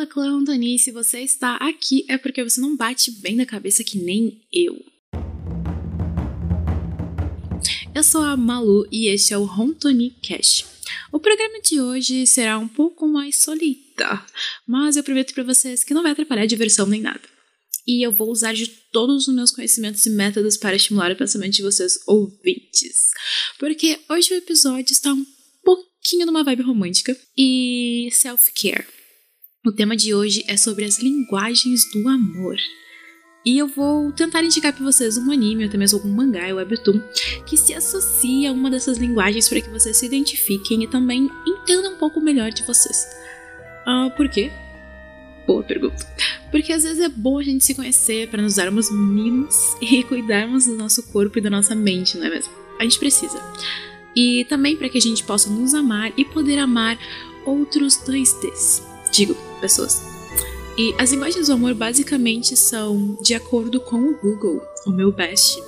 clã Antoni, se você está aqui é porque você não bate bem na cabeça que nem eu. Eu sou a Malu e este é o Rontoni Cash. O programa de hoje será um pouco mais solita, mas eu prometo para vocês que não vai atrapalhar a diversão nem nada. E eu vou usar de todos os meus conhecimentos e métodos para estimular o pensamento de vocês ouvintes. Porque hoje o episódio está um pouquinho numa vibe romântica e self-care. O tema de hoje é sobre as linguagens do amor. E eu vou tentar indicar para vocês um anime, ou até mesmo algum mangá ou webtoon, que se associa a uma dessas linguagens para que vocês se identifiquem e também entendam um pouco melhor de vocês. Por quê? Boa pergunta. Porque às vezes é bom a gente se conhecer para nos darmos mimos e cuidarmos do nosso corpo e da nossa mente, não é mesmo? A gente precisa. E também para que a gente possa nos amar e poder amar outros 2Ds. Digo, pessoas. E as linguagens do amor basicamente são de acordo com o Google, o meu best.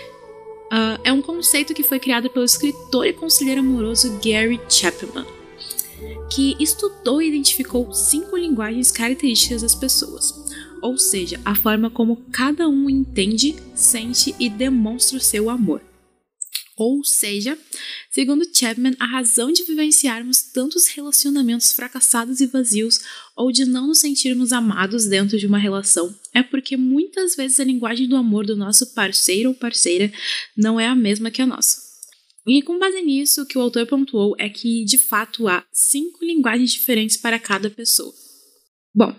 É um conceito que foi criado pelo escritor e conselheiro amoroso Gary Chapman, que estudou e identificou 5 linguagens características das pessoas, ou seja, a forma como cada um entende, sente e demonstra o seu amor. Ou seja, segundo Chapman, a razão de vivenciarmos tantos relacionamentos fracassados e vazios ou de não nos sentirmos amados dentro de uma relação é porque muitas vezes a linguagem do amor do nosso parceiro ou parceira não é a mesma que a nossa. E com base nisso, o que o autor pontuou é que, de fato, há 5 linguagens diferentes para cada pessoa. Bom,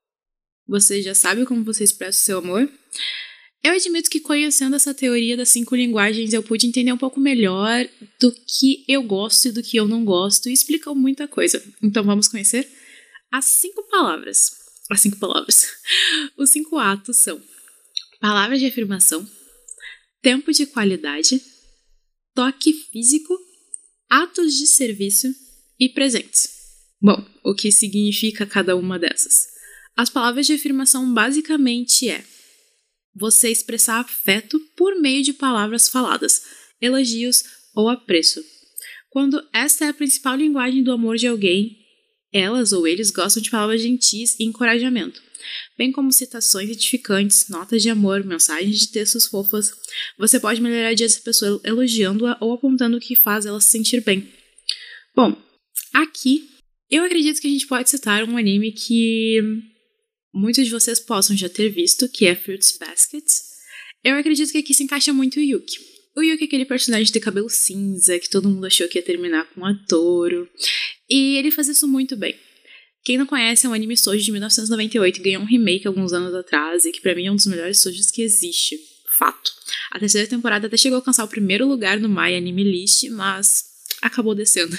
você já sabe como você expressa o seu amor? Eu admito que conhecendo essa teoria das 5 linguagens eu pude entender um pouco melhor do que eu gosto e do que eu não gosto e explicou muita coisa. Então vamos conhecer as 5 palavras. As 5 palavras. Os 5 atos são palavras de afirmação, tempo de qualidade, toque físico, atos de serviço e presentes. Bom, o que significa cada uma dessas? As palavras de afirmação basicamente é você expressar afeto por meio de palavras faladas, elogios ou apreço. Quando esta é a principal linguagem do amor de alguém, elas ou eles gostam de palavras gentis e encorajamento, bem como citações edificantes, notas de amor, mensagens de textos fofas. Você pode melhorar o dia dessa pessoa elogiando-a ou apontando o que faz ela se sentir bem. Bom, aqui eu acredito que a gente pode citar um anime que muitos de vocês possam já ter visto, que é Fruits Basket. Eu acredito que aqui se encaixa muito o Yuki. O Yuki é aquele personagem de cabelo cinza, que todo mundo achou que ia terminar com a Toro. E ele faz isso muito bem. Quem não conhece, é um anime shoujo de 1998, que ganhou um remake alguns anos atrás, e que pra mim é um dos melhores shoujos que existe. Fato. A 3ª temporada até chegou a alcançar o 1º lugar no My Anime List, mas acabou descendo.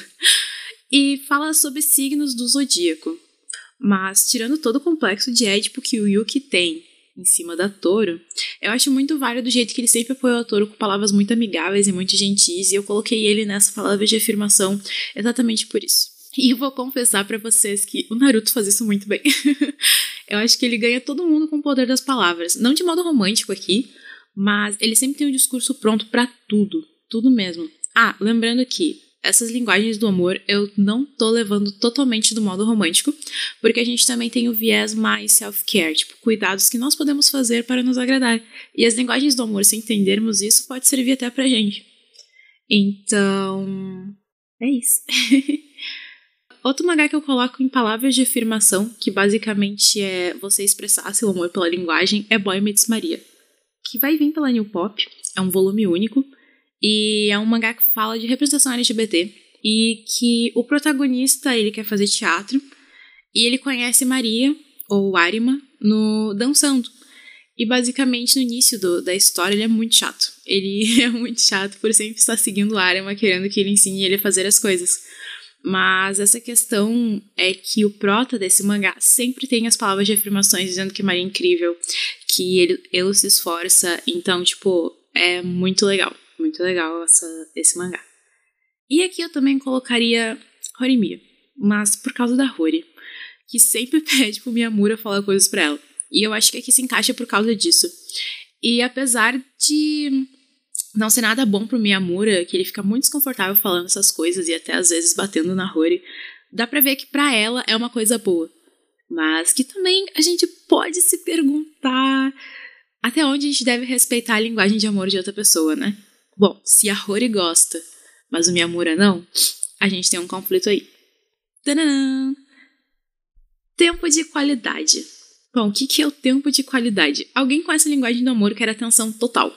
E fala sobre signos do zodíaco. Mas, tirando todo o complexo de Édipo que o Yuki tem em cima da Toro, eu acho muito válido do jeito que ele sempre apoiou a Toro com palavras muito amigáveis e muito gentis, e eu coloquei ele nessa palavra de afirmação exatamente por isso. E eu vou confessar pra vocês que o Naruto faz isso muito bem. Eu acho que ele ganha todo mundo com o poder das palavras. Não de modo romântico aqui, mas ele sempre tem um discurso pronto pra tudo. Tudo mesmo. Lembrando que essas linguagens do amor eu não tô levando totalmente do modo romântico, porque a gente também tem o viés mais self-care, tipo, cuidados que nós podemos fazer para nos agradar. E as linguagens do amor, se entendermos isso, pode servir até pra gente. Então, é isso. Outro mangá que eu coloco em palavras de afirmação, que basicamente é você expressar seu amor pela linguagem, é Boy Meets Maria, que vai vir pela New Pop, é um volume único, e é um mangá que fala de representação LGBT, e que o protagonista, ele quer fazer teatro, e ele conhece Maria, ou Arima, dançando. E basicamente no início da história ele é muito chato. Ele é muito chato por sempre estar seguindo Arima, querendo que ele ensine ele a fazer as coisas. Mas essa questão é que o prota desse mangá sempre tem as palavras de afirmações dizendo que Maria é incrível, que ele se esforça, então, tipo, é muito legal. Muito legal esse mangá. E aqui eu também colocaria Horimiya, mas por causa da Hori, que sempre pede pro Miyamura falar coisas pra ela. E eu acho que aqui se encaixa por causa disso. E apesar de não ser nada bom pro Miyamura, que ele fica muito desconfortável falando essas coisas e até às vezes batendo na Hori, dá pra ver que pra ela é uma coisa boa. mas que também a gente pode se perguntar até onde a gente deve respeitar a linguagem de amor de outra pessoa, né? Bom, se a Rory gosta, mas o Miyamura não, a gente tem um conflito aí. Tadã! Tempo de qualidade. Bom, o que é o tempo de qualidade? Alguém com essa linguagem do amor quer atenção total.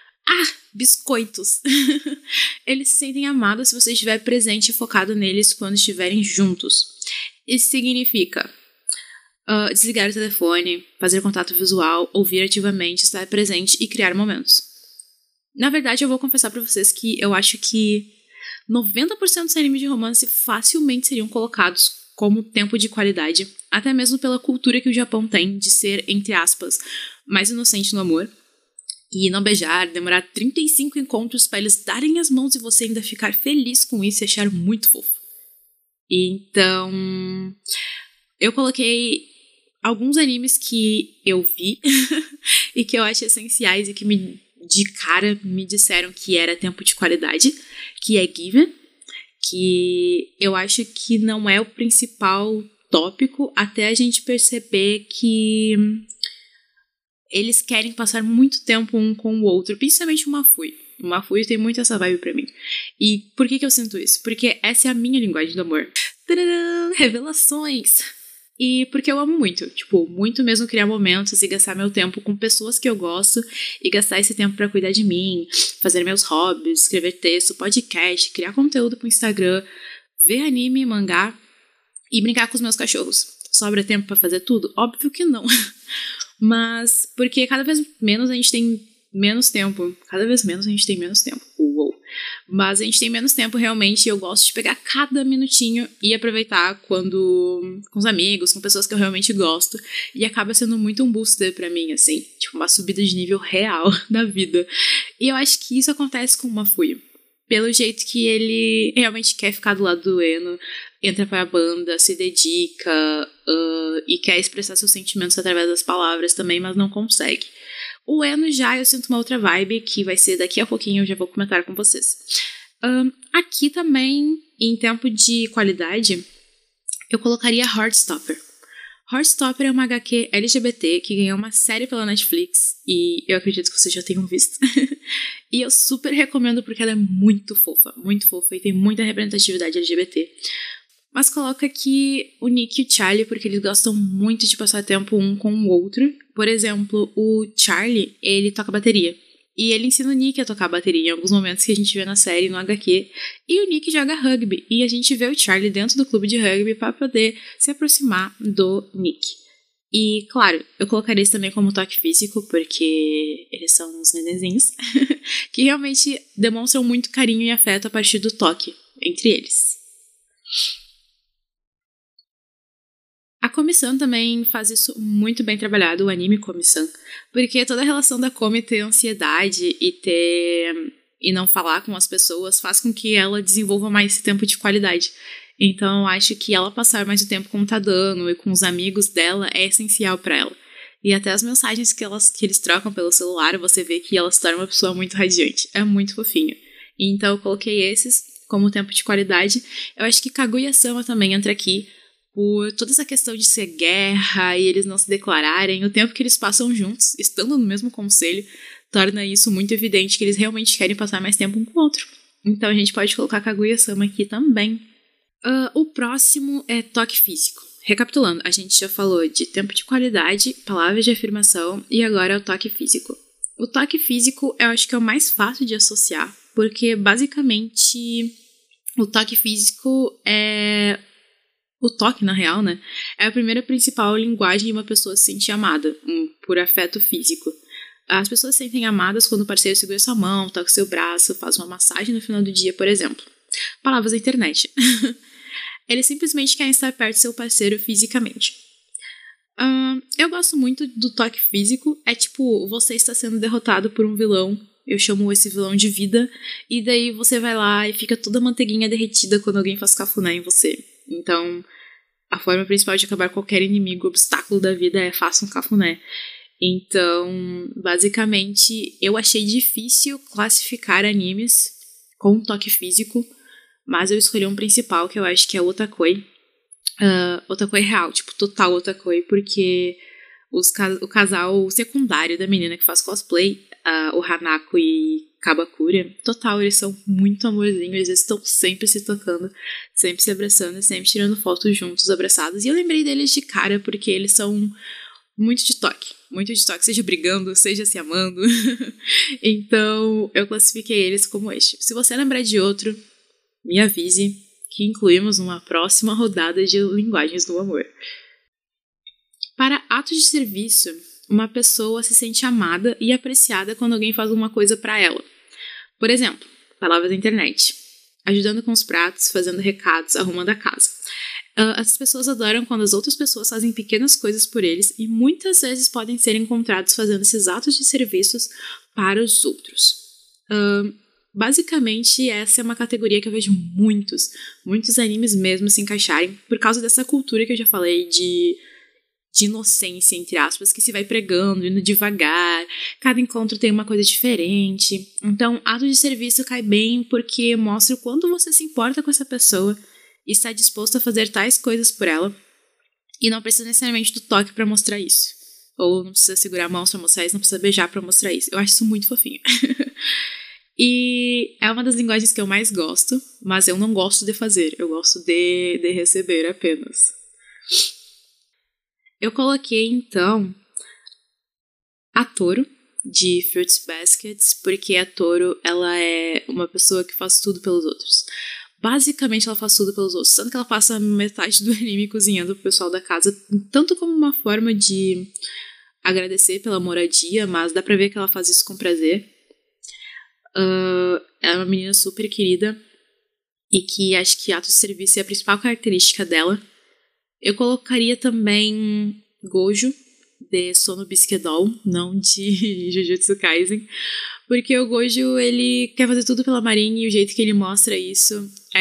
Biscoitos. Eles se sentem amados se você estiver presente e focado neles quando estiverem juntos. Isso significa desligar o telefone, fazer contato visual, ouvir ativamente, estar presente e criar momentos. Na verdade, eu vou confessar pra vocês que eu acho que 90% dos animes de romance facilmente seriam colocados como tempo de qualidade, até mesmo pela cultura que o Japão tem de ser, entre aspas, mais inocente no amor. E não beijar, demorar 35 encontros pra eles darem as mãos e você ainda ficar feliz com isso e achar muito fofo. Então, eu coloquei alguns animes que eu vi e que eu acho essenciais e que de cara me disseram que era tempo de qualidade, que é Given, que eu acho que não é o principal tópico até a gente perceber que eles querem passar muito tempo um com o outro, principalmente o Mafui. O Mafui tem muito essa vibe pra mim. E por que eu sinto isso? Porque essa é a minha linguagem do amor. Tadadã! Revelações! E porque eu amo muito, muito mesmo criar momentos e gastar meu tempo com pessoas que eu gosto e gastar esse tempo pra cuidar de mim, fazer meus hobbies, escrever texto, podcast, criar conteúdo pro Instagram, ver anime, mangá e brincar com os meus cachorros. Sobra tempo pra fazer tudo? Óbvio que não. Mas porque cada vez menos a gente tem menos tempo. Cada vez menos a gente tem menos tempo. Uou. Mas a gente tem menos tempo realmente e eu gosto de pegar cada minutinho e aproveitar quando com os amigos, com pessoas que eu realmente gosto. E acaba sendo muito um booster pra mim, assim. Uma subida de nível real da vida. E eu acho que isso acontece com o Mafui. Pelo jeito que ele realmente quer ficar do lado do Eno, entra para a banda, se dedica e quer expressar seus sentimentos através das palavras também, mas não consegue. O Eno já eu sinto uma outra vibe, que vai ser daqui a pouquinho, eu já vou comentar com vocês. Aqui também, em tempo de qualidade, eu colocaria Heartstopper. Heartstopper é uma HQ LGBT que ganhou uma série pela Netflix e eu acredito que vocês já tenham visto. E eu super recomendo porque ela é muito fofa e tem muita representatividade LGBT. Mas coloca aqui o Nick e o Charlie porque eles gostam muito de passar tempo um com o outro. Por exemplo, o Charlie, ele toca bateria. E ele ensina o Nick a tocar bateria em alguns momentos que a gente vê na série, no HQ. E o Nick joga rugby. E a gente vê o Charlie dentro do clube de rugby para poder se aproximar do Nick. E, claro, eu colocaria isso também como toque físico, porque eles são uns nenenzinhos que realmente demonstram muito carinho e afeto a partir do toque entre eles. A Komi-san também faz isso muito bem trabalhado, o anime Komi-san, porque toda a relação da Komi ter ansiedade e não falar com as pessoas faz com que ela desenvolva mais esse tempo de qualidade. Então eu acho que ela passar mais o tempo com o Tadano e com os amigos dela é essencial pra ela. E até as mensagens que eles trocam pelo celular, você vê que ela se torna uma pessoa muito radiante. É muito fofinho. Então eu coloquei esses como tempo de qualidade. Eu acho que Kaguya-sama também entra aqui, por toda essa questão de ser guerra e eles não se declararem, o tempo que eles passam juntos, estando no mesmo conselho, torna isso muito evidente que eles realmente querem passar mais tempo um com o outro. Então a gente pode colocar Kaguya-sama aqui também. O próximo é toque físico. Recapitulando, a gente já falou de tempo de qualidade, palavras de afirmação e agora é o toque físico. O toque físico eu acho que é o mais fácil de associar, porque basicamente o toque físico é... O toque, na real, né? É a primeira principal linguagem de uma pessoa se sentir amada, por afeto físico. As pessoas se sentem amadas quando o parceiro segura sua mão, toca seu braço, faz uma massagem no final do dia, por exemplo. Palavras da internet. Eles simplesmente querem estar perto do seu parceiro fisicamente. Eu gosto muito do toque físico. É tipo, você está sendo derrotado por um vilão. Eu chamo esse vilão de vida. E daí você vai lá e fica toda manteiguinha derretida quando alguém faz cafuné em você. Então, a forma principal de acabar qualquer inimigo, obstáculo da vida é faça um cafuné. Então, basicamente, eu achei difícil classificar animes com toque físico, mas eu escolhi um principal que eu acho que é o Otakoi, otakoi real, tipo, total otakoi, porque o casal secundário da menina que faz cosplay, o Hanako e Kabakura, total, eles são muito amorzinhos, eles estão sempre se tocando, sempre se abraçando, sempre tirando fotos juntos, abraçados. E eu lembrei deles de cara porque eles são muito de toque, seja brigando, seja se amando. Então, eu classifiquei eles como este. Se você lembrar de outro, me avise que incluímos uma próxima rodada de linguagens do amor. Para atos de serviço, uma pessoa se sente amada e apreciada quando alguém faz alguma coisa para ela. Por exemplo, palavras da internet, ajudando com os pratos, fazendo recados, arrumando a casa. As pessoas adoram quando as outras pessoas fazem pequenas coisas por eles e muitas vezes podem ser encontrados fazendo esses atos de serviços para os outros. Basicamente, essa é uma categoria que eu vejo muitos animes mesmo se encaixarem por causa dessa cultura que eu já falei de inocência, entre aspas, que se vai pregando, indo devagar, cada encontro tem uma coisa diferente. Então, ato de serviço cai bem porque mostra o quanto você se importa com essa pessoa e está disposto a fazer tais coisas por ela, e não precisa necessariamente do toque pra mostrar isso. Ou não precisa segurar a mão pra mostrar isso, não precisa beijar pra mostrar isso. Eu acho isso muito fofinho. E é uma das linguagens que eu mais gosto, mas eu não gosto de fazer, eu gosto de receber apenas. Eu coloquei, então, a Toro, de Fruits Baskets, porque a Toro, ela é uma pessoa que faz tudo pelos outros. Basicamente, ela faz tudo pelos outros, tanto que ela passa metade do anime cozinhando pro pessoal da casa, tanto como uma forma de agradecer pela moradia, mas dá pra ver que ela faz isso com prazer. Ela é uma menina super querida e que acho que ato de serviço é a principal característica dela. Eu colocaria também Gojo, de Sono Bisque Doll, não de Jujutsu Kaisen, porque o Gojo, ele quer fazer tudo pela Marine e o jeito que ele mostra isso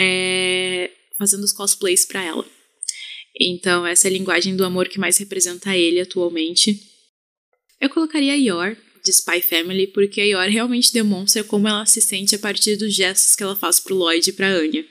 é fazendo os cosplays pra ela. Então, essa é a linguagem do amor que mais representa ele atualmente. Eu colocaria a Yor, de Spy Family, porque a Yor realmente demonstra como ela se sente a partir dos gestos que ela faz pro Lloyd e pra Anya.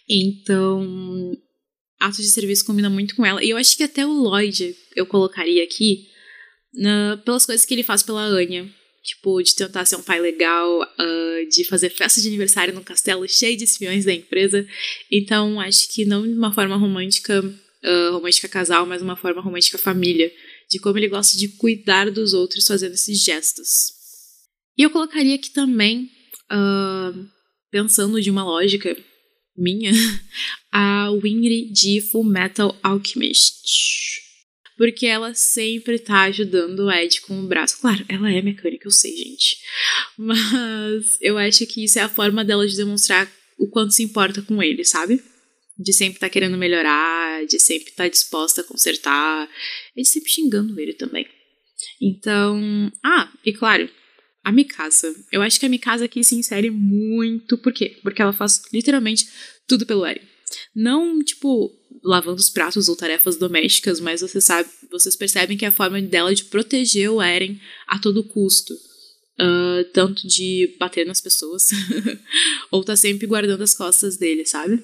Então, ato de serviço combina muito com ela. E eu acho que até o Lloyd eu colocaria aqui pelas coisas que ele faz pela Anya. Tipo, de tentar ser um pai legal, de fazer festa de aniversário num castelo cheio de espiões da empresa. Então, acho que não de uma forma romântica casal, mas uma forma romântica família. De como ele gosta de cuidar dos outros fazendo esses gestos. E eu colocaria aqui também, pensando de uma lógica minha, a Winry de Fullmetal Alchemist. Porque ela sempre tá ajudando o Ed com o braço. Claro, ela é mecânica, eu sei, gente. Mas eu acho que isso é a forma dela de demonstrar o quanto se importa com ele, sabe? De sempre estar querendo melhorar, de sempre estar disposta a consertar, e de sempre xingando ele também. Então... e claro, a Mikasa. Eu acho que a Mikasa aqui se insere muito. Por quê? Porque ela faz literalmente tudo pelo Eren. Não, tipo, lavando os pratos ou tarefas domésticas, mas vocês percebem que é a forma dela de proteger o Eren a todo custo. Tanto de bater nas pessoas, ou tá sempre guardando as costas dele, sabe?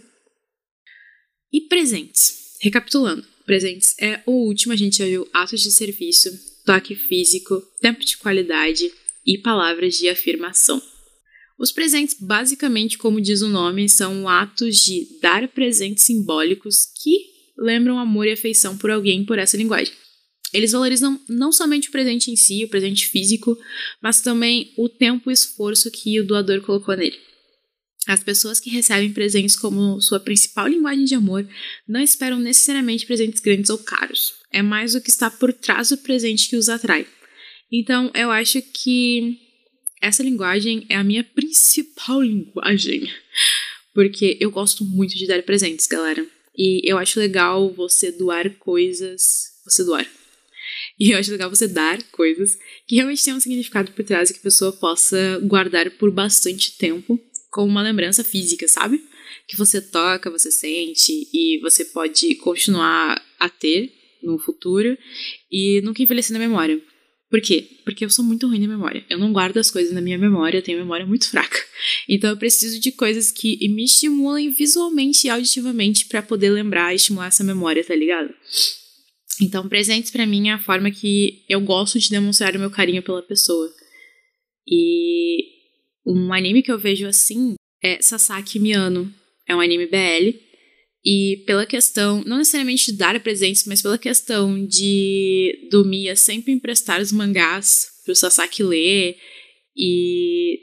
E presentes. Recapitulando, presentes é o último, a gente já viu atos de serviço, toque físico, tempo de qualidade e palavras de afirmação. Os presentes, basicamente, como diz o nome, são atos de dar presentes simbólicos que lembram amor e afeição por alguém por essa linguagem. Eles valorizam não somente o presente em si, o presente físico, mas também o tempo e esforço que o doador colocou nele. As pessoas que recebem presentes como sua principal linguagem de amor não esperam necessariamente presentes grandes ou caros. É mais o que está por trás do presente que os atrai. Então, eu acho que essa linguagem é a minha principal linguagem. Porque eu gosto muito de dar presentes, galera. E eu acho legal você doar coisas... E eu acho legal você dar coisas que realmente tenham um significado por trás e que a pessoa possa guardar por bastante tempo como uma lembrança física, sabe? Que você toca, você sente e você pode continuar a ter no futuro e nunca envelhecer na memória. Por quê? Porque eu sou muito ruim na memória. Eu não guardo as coisas na minha memória, eu tenho memória muito fraca. Então eu preciso de coisas que me estimulem visualmente e auditivamente pra poder lembrar e estimular essa memória, tá ligado? Então presentes pra mim é a forma que eu gosto de demonstrar o meu carinho pela pessoa. E um anime que eu vejo assim é Sasaki Miyano. É um anime BL. E pela questão, não necessariamente de dar presentes, mas pela questão do Miya sempre emprestar os mangás pro Sasaki ler e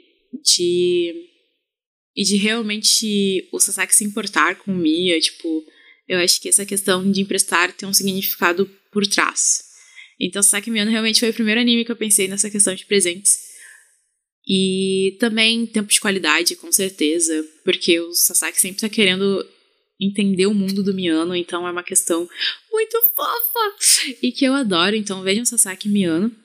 de realmente o Sasaki se importar com o Miya, tipo, eu acho que essa questão de emprestar tem um significado por trás. Então Sasaki Miyano realmente foi o primeiro anime que eu pensei nessa questão de presentes. E também tempo de qualidade, com certeza, porque o Sasaki sempre tá querendo entender o mundo do Miyano, então é uma questão muito fofa e que eu adoro, então vejam Sasaki Miyano.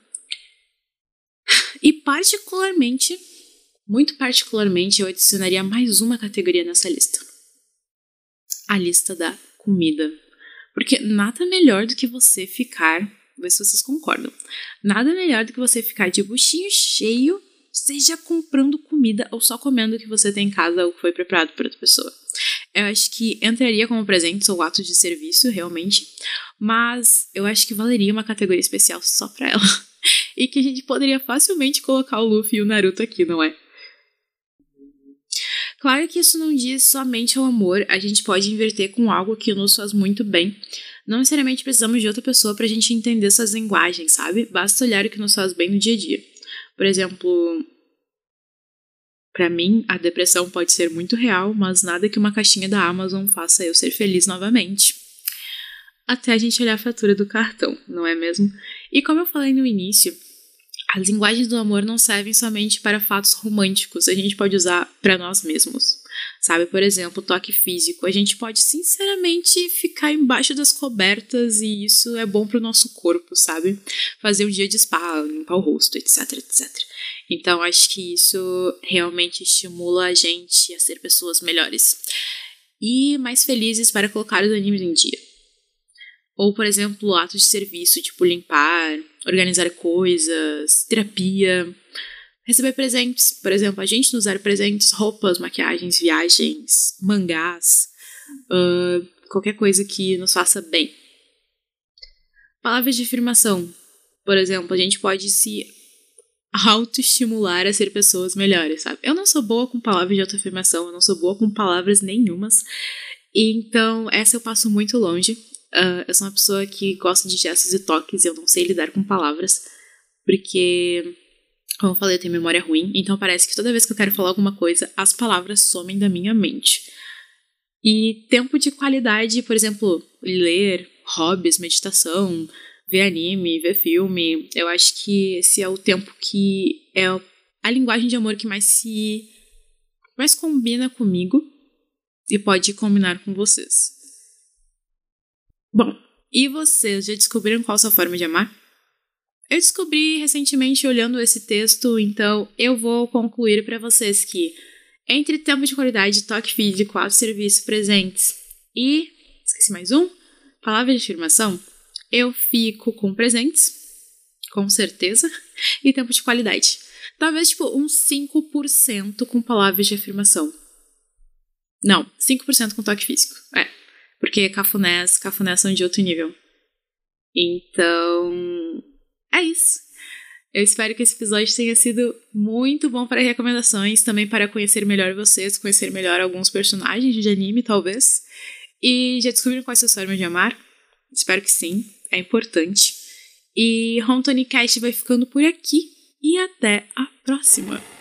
E particularmente, muito particularmente, eu adicionaria mais uma categoria nessa lista. A lista da comida. Porque nada melhor do que você ficar, vou ver se vocês concordam, nada melhor do que você ficar de buchinho cheio, seja comprando comida ou só comendo o que você tem em casa ou que foi preparado por outra pessoa. Eu acho que entraria como presentes ou atos de serviço, realmente, mas eu acho que valeria uma categoria especial só pra ela. E que a gente poderia facilmente colocar o Luffy e o Naruto aqui, não é? Claro que isso não diz somente ao amor, a gente pode inverter com algo que nos faz muito bem. Não necessariamente precisamos de outra pessoa pra gente entender suas linguagens, sabe? Basta olhar o que nos faz bem no dia a dia. Por exemplo, pra mim, a depressão pode ser muito real, mas nada que uma caixinha da Amazon faça eu ser feliz novamente. Até a gente olhar a fatura do cartão, não é mesmo? E como eu falei no início, as linguagens do amor não servem somente para fatos românticos, a gente pode usar para nós mesmos. Sabe, por exemplo, toque físico. A gente pode, sinceramente, ficar embaixo das cobertas e isso é bom pro nosso corpo, sabe? Fazer um dia de spa, limpar o rosto, etc, etc. Então, acho que isso realmente estimula a gente a ser pessoas melhores e mais felizes para colocar os animes em dia. Ou, por exemplo, atos de serviço, tipo limpar, organizar coisas, terapia, receber presentes. Por exemplo, a gente nos dar presentes, roupas, maquiagens, viagens, mangás, qualquer coisa que nos faça bem. Palavras de afirmação. Por exemplo, a gente pode se autoestimular a ser pessoas melhores, sabe? Eu não sou boa com palavras de autoafirmação, eu não sou boa com palavras nenhumas. Então, essa eu passo muito longe. Eu sou uma pessoa que gosta de gestos e toques e eu não sei lidar com palavras, porque, como eu falei, eu tenho memória ruim, então parece que toda vez que eu quero falar alguma coisa, as palavras somem da minha mente. E tempo de qualidade, por exemplo, ler, hobbies, meditação, ver anime, ver filme, eu acho que esse é o tempo que é a linguagem de amor que mais combina comigo e pode combinar com vocês. Bom, e vocês já descobriram qual a sua forma de amar? Eu descobri recentemente olhando esse texto, então eu vou concluir para vocês que entre tempo de qualidade, toque físico, ato de serviço, presentes e, esqueci mais um, palavra de afirmação, eu fico com presentes, com certeza, e tempo de qualidade. Talvez tipo uns 5% com palavras de afirmação. Não, 5% com toque físico, porque cafunés são de outro nível. Então, é isso. Eu espero que esse episódio tenha sido muito bom para recomendações, também para conhecer melhor vocês, conhecer melhor alguns personagens de anime, talvez. E já descobriram qual é a sua forma de amar? Espero que sim, é importante. E Hontonicast vai ficando por aqui e até a próxima!